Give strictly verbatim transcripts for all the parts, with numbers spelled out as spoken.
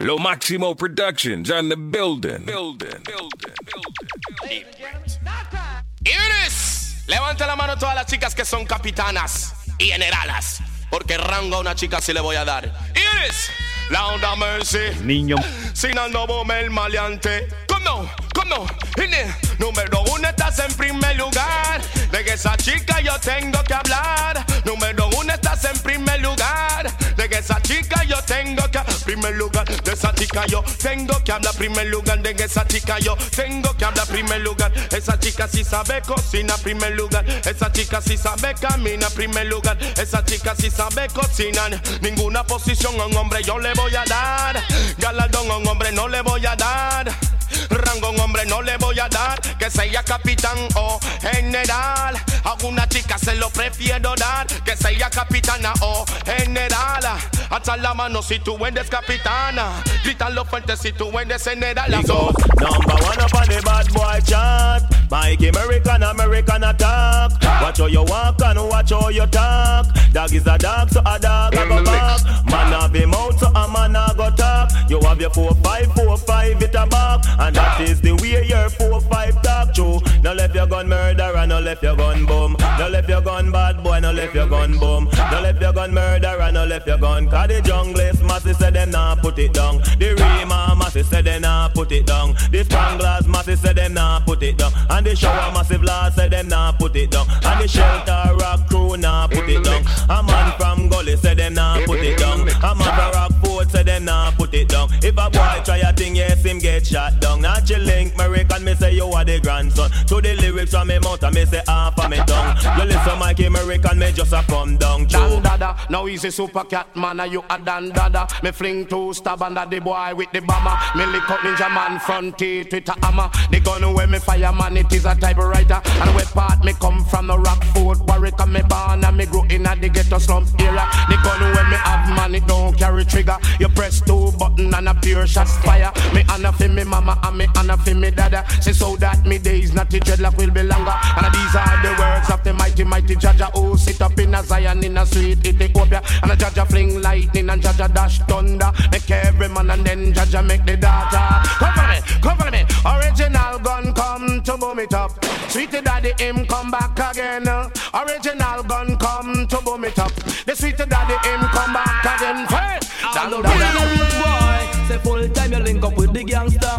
Lo Máximo Productions on the building. Building, building, building. Iris, levante la mano todas las chicas que son capitanas y generalas, porque rango a una chica sí le voy a dar. Iris, la onda Mercy, niño, sin ando el maleante. ¿Cómo? ¿Cómo? Número uno, estás en primer lugar. De que esa chica yo tengo que hablar. Número uno, estás en primer lugar. De que esa chica yo tengo que primer lugar. De esa chica yo tengo que hablar. Primer lugar. De que esa chica yo tengo que hablar. Primer lugar. Esa chica sí sabe cocinar. Primer lugar. Esa chica sí sabe caminar. Primer lugar. Esa chica sí sabe cocinar. Ninguna posición a un hombre yo le voy a dar. Galardón a un hombre no le voy a dar. Rango a un hombre no le voy a dar. Que sea capitán o general. A una chica se lo prefiero dar. Que sea capitana o general. Alza la mano si tú eres capitana. Grítalo fuerte si tú eres general. So, number one up on the bad boy chart. Mike American, American attack. Watch how you walk and watch how you talk. Dog is a dog, so a dog have a back. Man have a mouth, so a man a go talk. You have your four five, four five, it a back. And that is the way your four five talk true. No left your gun murderer, no left your gun boom. No left your gun bad boy, no left your gun boom. No left your gun murderer, no left your gun. Cause the junglist massive said them nah put it down. The Rima massive said them nah put it down. The Stranglers massive said them nah put it down. And the Shower massive lads said them nah put it down. And the Shelter Rock crew nah put it down. A man from Gully said them nah put it down. A man from Rockford said them nah put it down. If a boy try a thing, yes, him get shot down. Not you link American, me say you are the grandson. To the lyrics from me mouth and me say half of me tongue. You listen Mikey American, me just a come down. Dan dada, now he's a super cat man and you a dan dada. Me fling two stab under the boy with the bomber. Me lick up ninja man front teeth with a hammer. The gun where me fire man, it is a typewriter. And where part me come from the Rockford, Warwick and me born and me grow in a the ghetto slum era. The gun where me have man, it don't carry trigger. You press two button and a pure shots fire. Me honor for me mama and me honor for me dada. Say so that me days not the dreadlock will be longer. And these are the words of the mighty mighty Jaja who sit up in a Zion in a sweet Ethiopia. And a Jaja fling lightning and Jaja dash thunder. Make every man and then Jaja make the data. Come for me, come for me. Original gun come to boom it up. Sweetie daddy him come back again. Original gun come to boom it up. The sweetie daddy him come back again. Hey, all original rude boy. Say full time you link up with the gangster.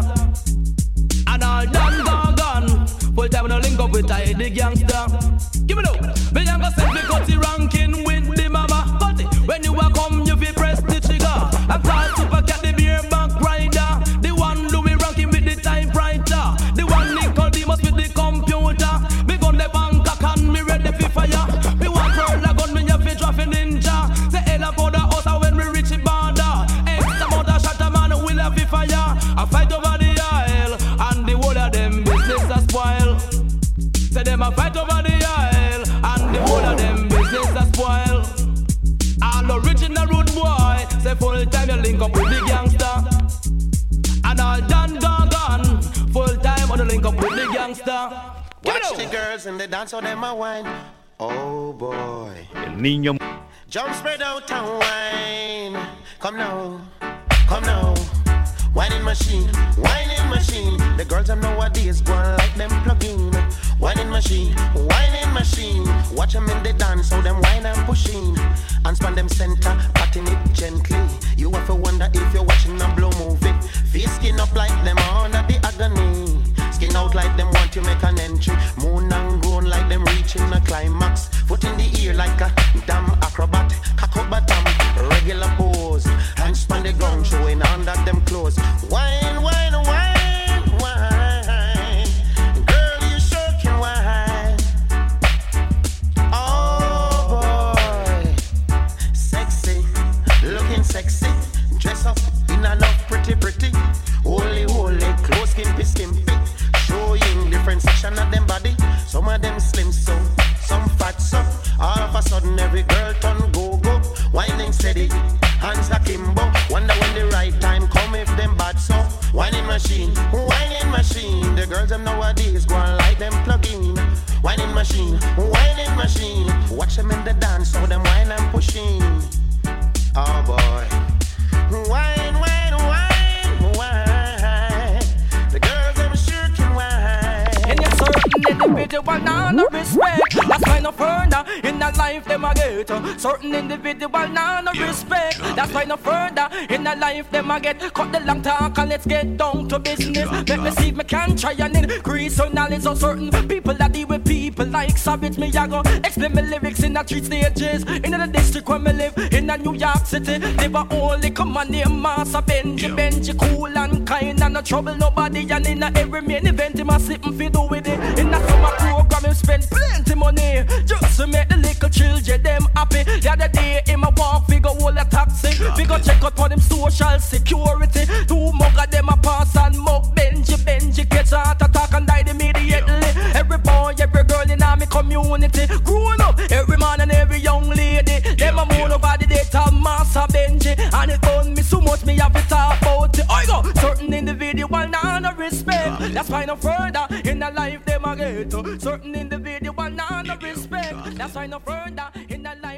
And all done gone gone. Full time you link up with the gangster. Give me no. Me younger say me cut the ranking with the mama. But when you a come you fi press the trigger. I call super cat the beer back rider. The one Louis ranking with the typewriter. The one Nicole Demus with the computer. Me gun the bank and me ready fi fire. Me want pearl a gun me a fi drop a ninja. Say hell about the house and when we reach the border. Extra amount of shot a man will a fi fire. I fight over the aisle and the whole of them business a spoil. Say them a fight over the aisle and the whole of them business a spoil. All original rude boy. Say full time you link up with the gangster. And all done gone gone. Full time on the link up with the gangster. Watch the girls in the dance on them a wine. Oh boy. El niño. Jump spread out and wine. Come now, come now. Whining machine, whining machine. The girls them nowadays go on like them plug-in. Whining machine, whining machine. Watch them in the dance, so them whine and pushing. And span them center, patting it gently. You have to wonder if you're watching a blow movie. Face skin up like them under the agony. Skin out like them want to make an entry. Moon and grown like them reaching a climax. Foot in the ear like a damn acrobat. Cock up bottom, regular pose. Hands span the ground, showing under them clothes. Wine, wine, wine, wine. Girl, you sure can wine. Oh boy, sexy, looking sexy. Dress up in enough pretty, pretty. Holy, holy, close, skimpy, skimpy. Showing different section of them body. Some of them slim so, some fat so. All of a sudden every girl turn go go. Whining steady, hands akimbo. Wonder when the right time come if them bad so. Whining machine, whining machine. The girls them nowadays go and light them plug in. Whining machine, whining machine. Watch them in the dance so them whine and pushing. Oh boy. Whine, whine, whine. no respect. That's why no further in a life them a get. Certain individual nah no respect. That's why no further in a life them a get. Cut the long talk and let's get down to business. Let me see if me can try and increase your knowledge of certain people that deal with people like Savage. Me a go explain my lyrics in the three stages. In the district where me live in a New York City. Never only come and name Master Benji. Benji cool and kind and no trouble nobody. And in a every main event him a sit and fi do with it. In a summer program him spend plenty money just to make the little children them happy. The other day him a walk fi go hold a taxi. Fi go check out for them social security. Two mug of them a pass and mug Benji. Benji gets a heart attack and died immediately. Every boy, every girl in our community growing up, every man and every young lady. Them a moan over the data Master Benji. And it done me so much me have to talk about it. I go certain individual nah no respect. That's why no further in the life them a get. Certain individual nah no respect. That's why no further in the life